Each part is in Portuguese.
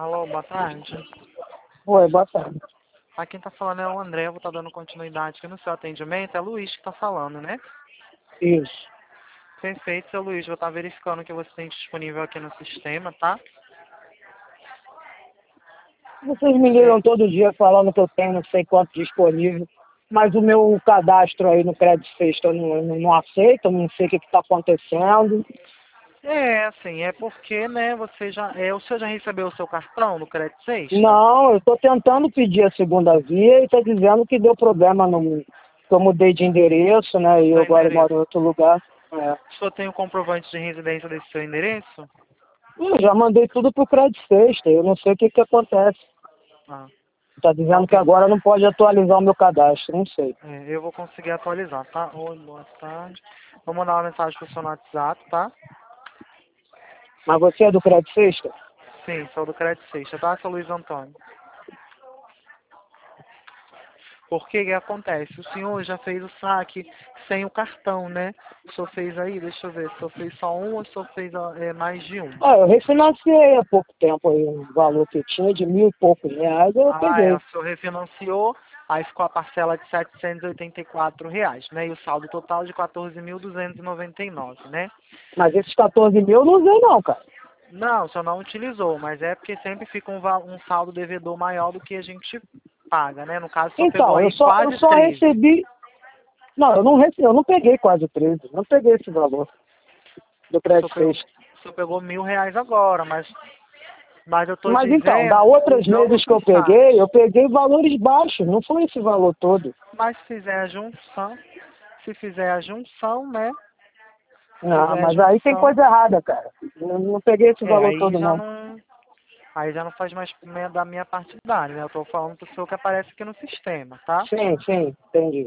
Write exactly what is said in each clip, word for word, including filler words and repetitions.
Alô, boa tarde. Oi, boa tarde. Aqui quem tá falando é o André, eu vou estar dando continuidade aqui no seu atendimento. É o Luiz que tá falando, né? Isso. Perfeito, seu Luiz. Vou estar verificando o que você tem disponível aqui no sistema, tá? Vocês me É, ligam todo dia falando que eu tenho não sei quanto disponível, mas o meu cadastro aí no Crédito Sexta eu não, não, não aceita, eu não sei o que está acontecendo. é, assim, é porque, né, você já... É, o senhor já recebeu o seu cartão no Crédito Sexta? Não, eu estou tentando pedir a segunda via e está dizendo que deu problema, no, que eu mudei de endereço, né, e eu Seu agora endereço. moro em outro lugar. É. O senhor tem o comprovante de residência desse seu endereço? Eu já mandei tudo pro Crédito Sexta, eu não sei o que, que acontece. Ah, Está então dizendo que tem... agora não pode atualizar o meu cadastro, não sei. É, eu vou conseguir atualizar, tá? Oi, boa tarde. Vou mandar uma mensagem pro seu no WhatsApp, tá? Mas você é do Crédito Sexta? Sim, sou do Crédito Sexta, tá, seu Luiz Antônio? Porque que acontece? O senhor já fez o saque sem o cartão, né? O senhor fez aí, deixa eu ver, o senhor fez só um ou o senhor fez é, mais de um? Ah, eu refinanciei há pouco tempo aí um valor que eu tinha de mil e poucos reais, eu Ah, é, peguei. o senhor refinanciou, aí ficou a parcela de setecentos e oitenta e quatro reais, né? E o saldo total de quatorze mil duzentos e noventa e nove, né? Mas esses quatorze mil eu não usei não, cara. Não, o senhor não utilizou, mas é porque sempre fica um, val- um saldo devedor maior do que a gente paga, né? No caso, o senhor pegou Então, eu aí só, eu quase só treze. recebi. Não, eu não recebi, eu não peguei quase treze, não peguei esse valor do O senhor crédito pegou, sexta. o senhor pegou mil reais agora, mas, mas eu tô Mas então, da dizendo, outras usando meses que outros eu peguei, saques. eu peguei valores baixos, não foi esse valor todo. Mas se fizer a junção, se fizer a junção, né? Se Ah, fizer a mas aí tem junção, coisa errada, cara. Eu não peguei esse é, valor aí todo já não. não. Aí já não faz mais me- da minha partidária, né? Eu tô falando pro senhor que aparece aqui no sistema, tá? Sim, sim, entendi.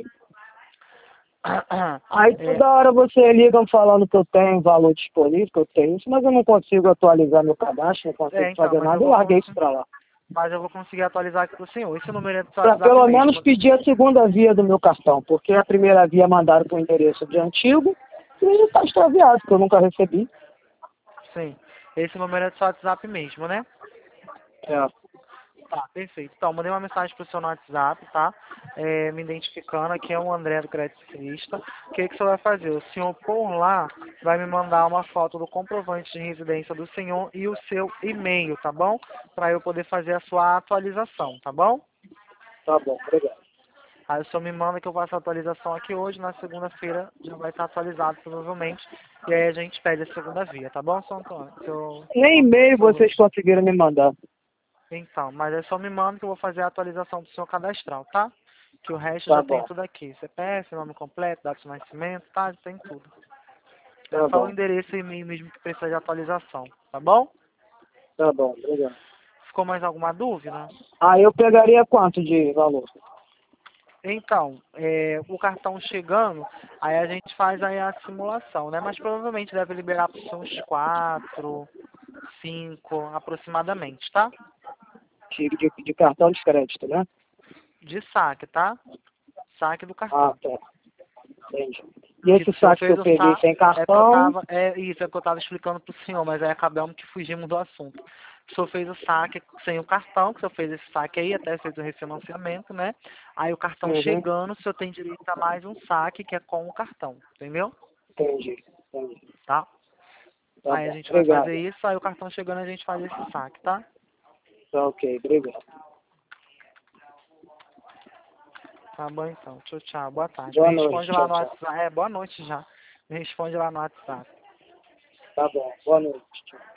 Aí É, toda hora você liga falando que eu tenho valor disponível, que eu tenho isso, mas eu não consigo atualizar meu cadastro, não consigo é, então, fazer mas eu nada, eu vou larguei isso conseguir. pra lá. Mas eu vou conseguir atualizar aqui pro senhor. Esse número é do seu Pra WhatsApp pelo menos mesmo. pedir a segunda via do meu cartão, porque a primeira via mandaram pro endereço de antigo e está extraviado, que eu nunca recebi. Sim. Esse número é do seu WhatsApp mesmo, né? É, Tá, perfeito. Então, mandei uma mensagem pro seu no WhatsApp, tá? É, me identificando, aqui é o André do Crédito Suísta. O que, que o senhor vai fazer? O senhor, por lá, vai me mandar uma foto do comprovante de residência do senhor e o seu e-mail, tá bom? Para eu poder fazer a sua atualização, tá bom? tá bom, obrigado. Aí o senhor me manda que eu faço a atualização aqui hoje, na segunda-feira já vai estar atualizado, provavelmente. E aí a gente pede a segunda via, tá bom, seu Antônio? Seu, Nem e-mail seu Luiz? vocês conseguiram me mandar. Então, mas é só me manda que eu vou fazer a atualização do seu cadastral, tá? Que o resto Tá já tem bom, tudo aqui. C P F, nome completo, data de nascimento, tá? Já tem tudo. É tá só o bom, endereço e e-mail mesmo que precisa de atualização, tá bom? tá bom, obrigado. Ficou mais alguma dúvida? Aí eu pegaria quanto de valor? Então, é, o cartão chegando, aí a gente faz aí a simulação, né? Mas provavelmente deve liberar para uns quatro, cinco aproximadamente, tá? De, de, de cartão de crédito, né? De saque, tá? Saque do Ah, cartão. tá, entendi. E Que esse o senhor saque que fez eu o peguei sa sem é que eu cartão, tava, é isso, é que eu tava explicando pro senhor, mas aí acabamos que fugimos do assunto. O senhor fez o saque sem o cartão, que o senhor fez esse saque aí, até fez o refinanciamento, né? Aí o cartão uhum, chegando, o senhor tem direito a mais um saque que é com o cartão, entendeu? entendi, entendi. Tá? Tá Aí a bom, gente vai obrigado. fazer isso, aí o cartão chegando a gente faz esse saque, tá? Tá ok, obrigado. Tá bom então. Tchau, tchau. Boa tarde. Me Boa noite, responde lá tchau, no tchau. WhatsApp. É, boa noite já. Me responde lá no WhatsApp. Tá bom, boa noite, tchau.